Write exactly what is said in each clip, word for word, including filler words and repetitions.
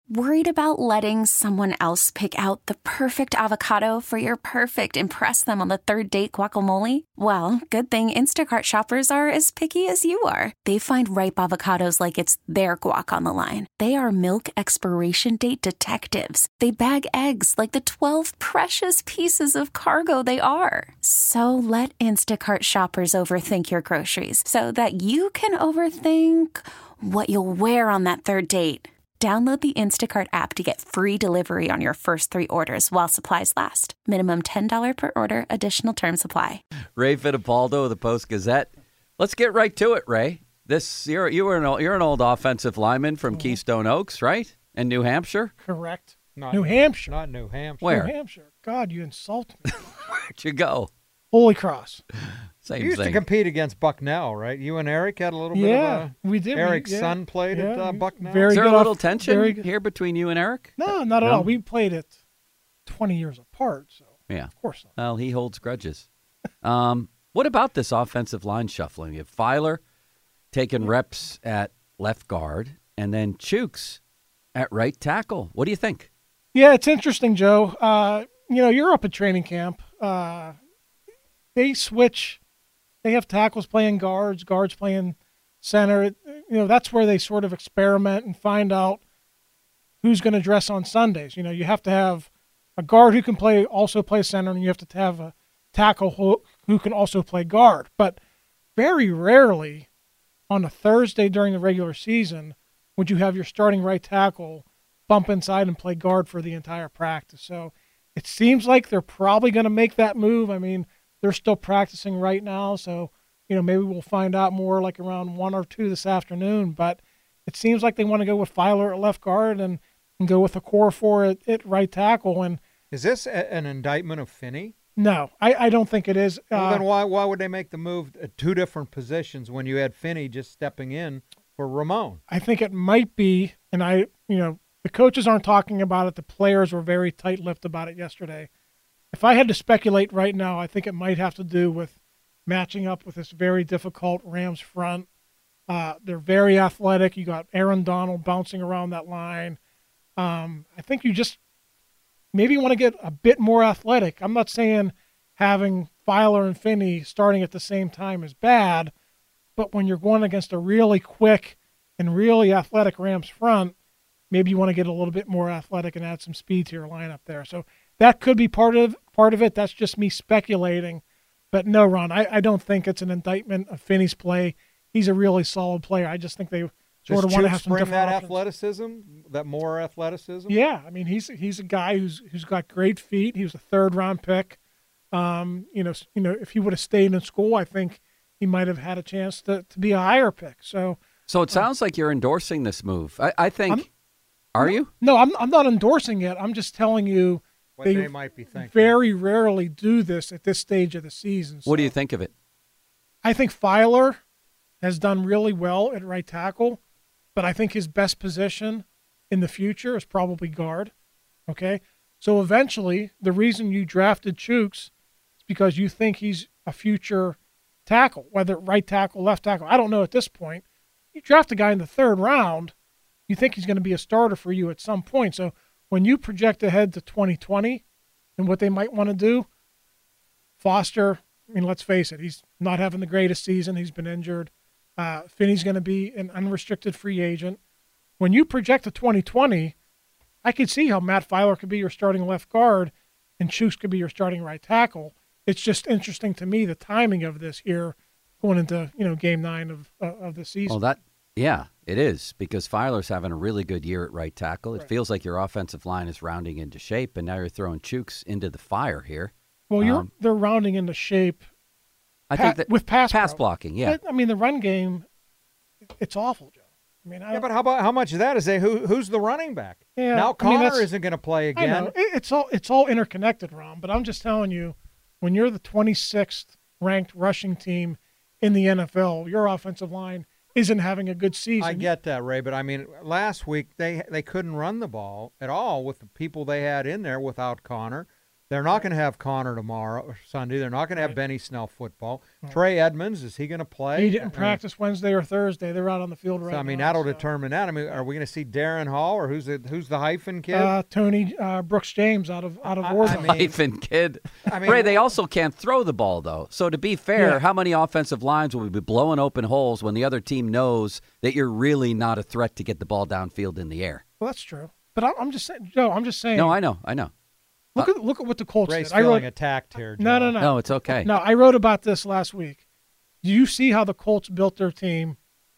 Worried about letting someone else pick out the perfect avocado for your perfect impress them on the third date guacamole? Well, good thing Instacart shoppers are as picky as you are. They find ripe avocados like it's their guac on the line. They are milk expiration date detectives. They bag eggs like the twelve precious pieces of cargo they are. So let Instacart shoppers overthink your groceries so that you can overthink what you'll wear on that third date. Download the Instacart app to get free delivery on your first three orders while supplies last. Minimum ten dollars per order. Additional terms apply. Ray Fittipaldo of the Post-Gazette. Let's get right to it, Ray. This you're you were an you're an old offensive lineman from mm-hmm. Keystone Oaks, right? In New Hampshire? Correct. Not New Hampshire. Not New Hampshire. Where? New Hampshire. God, you insult me. Where'd you go? Holy Cross. Same you used thing. to compete against Bucknell, right? You and Eric had a little yeah, bit of a... we did. Eric's we, yeah. son played yeah, at uh, Bucknell. Very Is there good a little off, tension here between you and Eric? No, not at no? all. We played it twenty years apart, so yeah. of course not. Well, he holds grudges. um, what about this offensive line shuffling? You have Filer taking reps at left guard and then Chooks at right tackle. What do you think? Yeah, it's interesting, Joe. Uh, you know, you're up at training camp. Uh, they switch. They have tackles playing guards, guards playing center. You know, that's where they sort of experiment and find out who's going to dress on Sundays. You know, you have to have a guard who can play also play center, and you have to have a tackle who, who can also play guard. But very rarely on a Thursday during the regular season would you have your starting right tackle bump inside and play guard for the entire practice. So it seems like they're probably going to make that move. I mean, they're still practicing right now, so, you know, maybe we'll find out more like around one or two this afternoon. But it seems like they want to go with Filer at left guard and, and go with a core four at, at right tackle. And is this a, an indictment of Finney? No, I, I don't think it is. Well, uh, then why why would they make the move at two different positions when you had Finney just stepping in for Ramon? I think it might be, and I, you know, the coaches aren't talking about it. The players were very tight-lipped about it yesterday. If I had to speculate right now, I think it might have to do with matching up with this very difficult Rams front. Uh, they're very athletic. You got Aaron Donald bouncing around that line. Um, I think you just maybe want to get a bit more athletic. I'm not saying having Filer and Finney starting at the same time is bad, but when you're going against a really quick and really athletic Rams front, maybe you want to get a little bit more athletic and add some speed to your lineup there. So that could be part of part of it. That's just me speculating. But no, Ron, I, I don't think it's an indictment of Finney's play. He's a really solid player. I just think they sort Does of want to Chooks have some bring different that options. athleticism, that more athleticism? Yeah, I mean, he's he's a guy who's who's got great feet. He was a third round pick. Um, you know, you know, if he would have stayed in school, I think he might have had a chance to, to be a higher pick. So, so it sounds uh, like you're endorsing this move. I, I think. I'm, are you? No, I'm I'm not endorsing it. I'm just telling you what they, they might be thinking. Very rarely do this at this stage of the season. So what do you think of it? I think Filer has done really well at right tackle, but I think his best position in the future is probably guard. Okay? So eventually, the reason you drafted Chooks is because you think he's a future tackle, whether right tackle, left tackle. I don't know at this point. You draft a guy in the third round, you think he's going to be a starter for you at some point. So when you project ahead to twenty twenty and what they might want to do, Foster, I mean, let's face it, he's not having the greatest season. He's been injured. Uh, Finney's going to be an unrestricted free agent. When you project to twenty twenty, I could see how Matt Filer could be your starting left guard and Chooks could be your starting right tackle. It's just interesting to me the timing of this here going into, you know, game nine of uh, of the season. Well, that yeah, it is, because Filer's having a really good year at right tackle. It right. feels feels like your offensive line is rounding into shape, and now you're throwing Chooks into the fire here. Well, you're um, they're rounding into shape. I pa- think that with pass pass pro. blocking, yeah. But, I mean, the run game, it's awful, Joe. I mean, I yeah, but how about how much of that is a who? Who's the running back? Yeah, now I mean, Connor isn't going to play again. I know. It, it's all it's all interconnected, Ron. But I'm just telling you, when you're the twenty-sixth ranked rushing team in the N F L, your offensive line isn't having a good season. I get that, Ray, but I mean, last week they they couldn't run the ball at all with the people they had in there without Connor. They're not going to have Connor tomorrow or Sunday. They're not going to have Right. Benny Snell football. Right. Trey Edmonds, is he going to play? He didn't I mean, practice Wednesday or Thursday. They're out on the field right So, I mean, now. that'll so. determine that. I mean, are we going to see Darren Hall or who's the who's the hyphen kid? Uh, Tony uh, Brooks James out of out of I- I Orlando. mean- Hyphen kid. I mean, Ray, they also can't throw the ball, though. So to be fair, Yeah. how many offensive lines will be blowing open holes when the other team knows that you're really not a threat to get the ball downfield in the air? Well, that's true. But I'm, I'm just saying, Joe. I'm just saying. No, I know, I know. look at look at what the Colts Ray's did. I feeling wrote, attacked here. no, Joe. no, no, No, it's okay. No, I wrote about this last week. Do you see how the Colts built their team?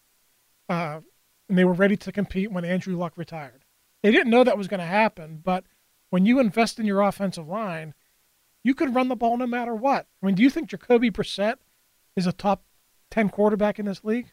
Uh, and they were ready to compete when Andrew Luck retired. They didn't know that was going to happen, but when you invest in your offensive line, you could run the ball no matter what. I mean, do you think Jacoby Brissett is a top ten quarterback in this league?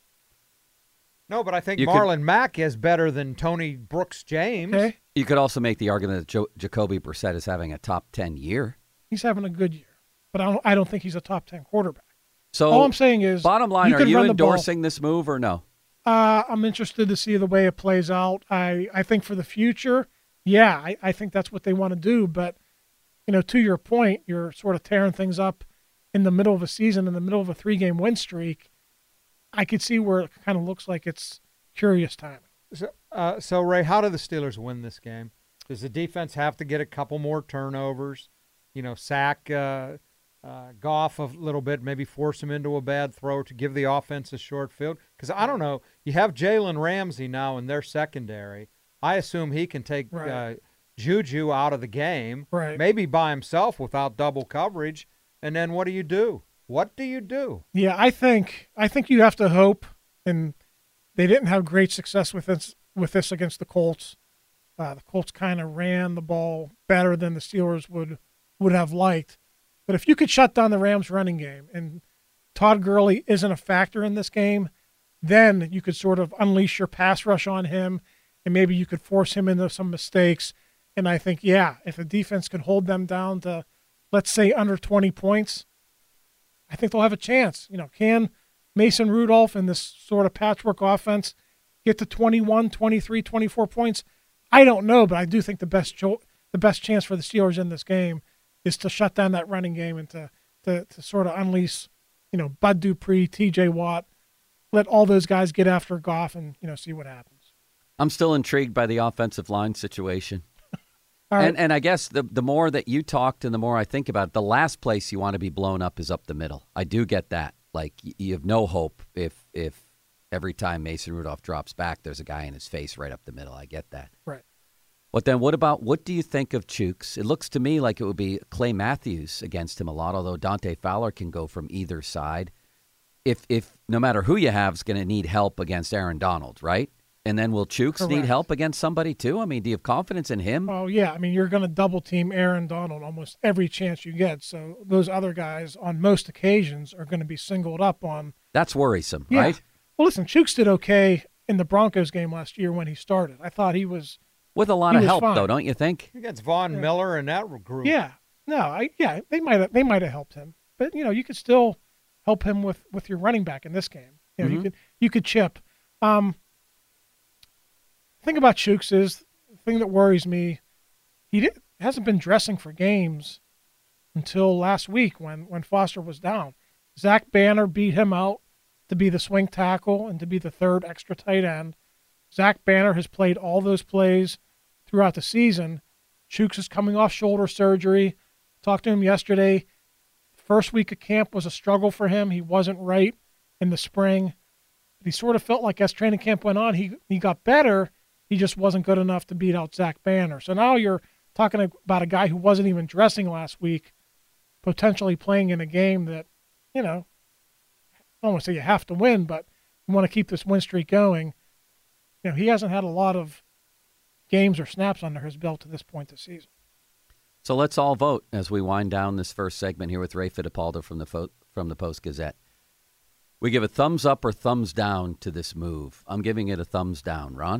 No, but I think You could- Marlon Mack is better than Tony Brooks James. Okay, You could also make the argument that jo- Jacoby Brissett is having a top ten year. he's having a good year, but I don't, I don't think he's a top ten quarterback. So All I'm saying is, bottom line, are can you run the ball. endorsing this move or no? Uh, I'm interested to see the way it plays out. I, I think for the future, yeah, I, I think that's what they want to do. But, you know, to your point, you're sort of tearing things up in the middle of a season, in the middle of a three-game win streak. I could see where it kind of looks like it's curious timing. So, uh, so Ray, how do the Steelers win this game? Does the defense have to get a couple more turnovers? You know, sack uh, uh, Goff a little bit, maybe force him into a bad throw to give the offense a short field? Because I don't know. You have Jalen Ramsey now in their secondary. I assume he can take Right. uh, Juju out of the game, Right. maybe by himself without double coverage. And then what do you do? What do you do? Yeah, I think I think you have to hope, and they didn't have great success with this with this against the Colts. Uh, the Colts kind of ran the ball better than the Steelers would would have liked. But if you could shut down the Rams' running game, and Todd Gurley isn't a factor in this game, then you could sort of unleash your pass rush on him, and maybe you could force him into some mistakes. And I think, yeah, if the defense can hold them down to, let's say, under twenty points, I think they'll have a chance. You know, can Mason Rudolph and this sort of patchwork offense get to twenty-one, twenty-three, twenty-four points? I don't know, but I do think the best cho- the best chance for the Steelers in this game is to shut down that running game and to to, to sort of unleash, you know, Bud Dupree, T J Watt, let all those guys get after Goff and, you know, see what happens. I'm still intrigued by the offensive line situation. All right. And and I guess the the more that you talked and the more I think about it, the last place you want to be blown up is up the middle. I do get that. Like y- you have no hope if if every time Mason Rudolph drops back, there's a guy in his face right up the middle. I get that. Right. But then what about, what do you think of Chooks? It looks to me like it would be Clay Matthews against him a lot, although Dante Fowler can go from either side. If if no matter who you have is going to need help against Aaron Donald, right? And then will Chooks need Correct. help against somebody too? I mean, do you have confidence in him? Oh, yeah. I mean, you're going to double team Aaron Donald almost every chance you get. So those other guys, on most occasions, are going to be singled up on. That's worrisome, Yeah. right? Well, listen, Chooks did okay in the Broncos game last year when he started. I thought he was, With a lot He of was help, fine. though, don't you think? Against Von Yeah. Miller and that group. yeah, no, I yeah, they might have they might have helped him, but you know, you could still help him with with your running back in this game. You know, Mhm. you could you could chip. Um, thing about Chooks is the thing that worries me. He did, hasn't been dressing for games until last week when when Foster was down. Zach Banner beat him out to be the swing tackle and to be the third extra tight end. Zach Banner has played all those plays throughout the season. Chooks is coming off shoulder surgery. Talked to him yesterday. First week of camp was a struggle for him. He wasn't right in the spring. But he sort of felt like as training camp went on, he, he got better. He just wasn't good enough to beat out Zach Banner. So now you're talking about a guy who wasn't even dressing last week, potentially playing in a game that, you know, I don't want to say you have to win, but you want to keep this win streak going. You know, he hasn't had a lot of games or snaps under his belt to this point this season. So let's all vote as we wind down this first segment here with Ray Fittipaldo from the Fo- from the Post-Gazette. We give a thumbs up or thumbs down to this move. I'm giving it a thumbs down. Ron?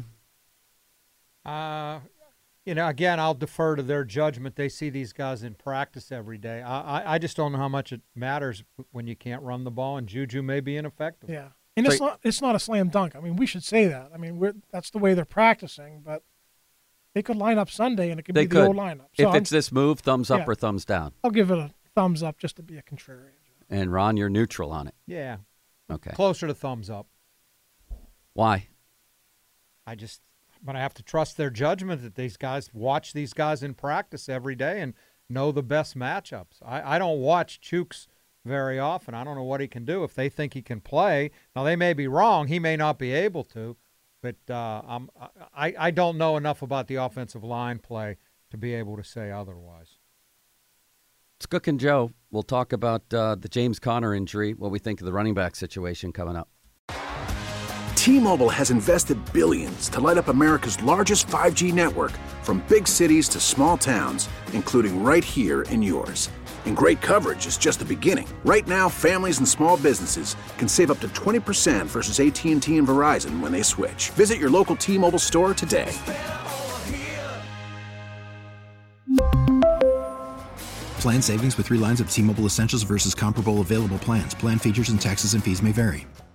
Uh, you know, again, I'll defer to their judgment. They see these guys in practice every day. I, I, I just don't know how much it matters when you can't run the ball, and Juju may be ineffective. Yeah, and So- it's not it's not a slam dunk. I mean, we should say that. I mean, we're that's the way they're practicing, but they could line up Sunday and it could They be could. the old lineup. So if I'm- it's this move, thumbs up Yeah. or thumbs down. I'll give it a thumbs up just to be a contrarian. And Ron, you're neutral on it. Yeah. Okay. Closer to thumbs up. Why? I just, but I have to trust their judgment that these guys watch these guys in practice every day and know the best matchups. I, I don't watch Chooks very often. I don't know what he can do. If they think he can play, now they may be wrong. He may not be able to, but uh, I'm, I, I don't know enough about the offensive line play to be able to say otherwise. Skook and Joe, we'll talk about uh, the James Conner injury, what we think of the running back situation coming up. T-Mobile has invested billions to light up America's largest five G network, from big cities to small towns, including right here in yours. And great coverage is just the beginning. Right now, families and small businesses can save up to twenty percent versus A T and T and Verizon when they switch. Visit your local T-Mobile store today. Plan savings with three lines of T-Mobile Essentials versus comparable available plans. Plan features and taxes and fees may vary.